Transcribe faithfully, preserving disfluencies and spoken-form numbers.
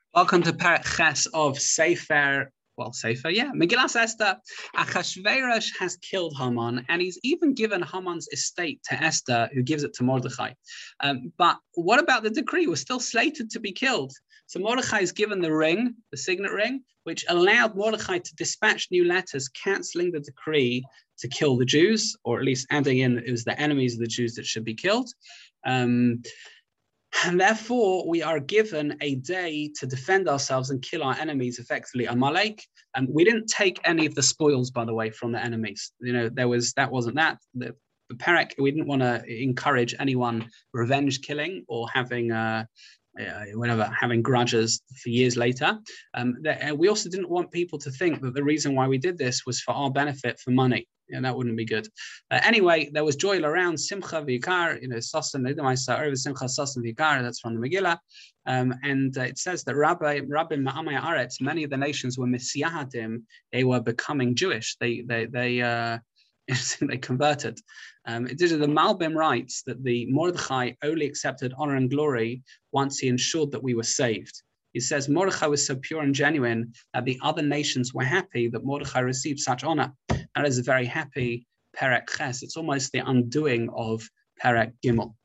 Welcome to Parak Ches of Sefer. Well, Sefer, yeah. Megillas Esther. Achashverosh has killed Haman, and he's even given Haman's estate to Esther, who gives it to Mordechai. Um, but what about the decree? We're still slated to be killed. So Mordechai is given the ring, the signet ring, which allowed Mordechai to dispatch new letters cancelling the decree to kill the Jews, or at least adding in that it was the enemies of the Jews that should be killed. Um, And therefore, we are given a day to defend ourselves and kill our enemies, effectively, Amalek. And we didn't take any of the spoils, by the way, from the enemies. You know, there was that wasn't that. The, the Perek, we didn't want to encourage anyone revenge killing or having uh, uh, whatever, having grudges for years later. Um, the, we also didn't want people to think that the reason why we did this was for our benefit, for money. Yeah, that wouldn't be good. Uh, anyway, there was joy around Simcha Vikar, you know, Sasan, Simcha Sasan Vikar, that's from the Megillah. Um, and uh, it says that Rabbi, Rabbi Ma'amay Aretz, many of the nations were Messiahadim, they were becoming Jewish. They, they, they, uh, they converted. Um, it did the Malbim writes that the Mordechai only accepted honor and glory once he ensured that we were saved. He says Mordechai was so pure and genuine that the other nations were happy that Mordechai received such honor. That is a very happy Perek Ches. It's almost the undoing of Perek Gimel.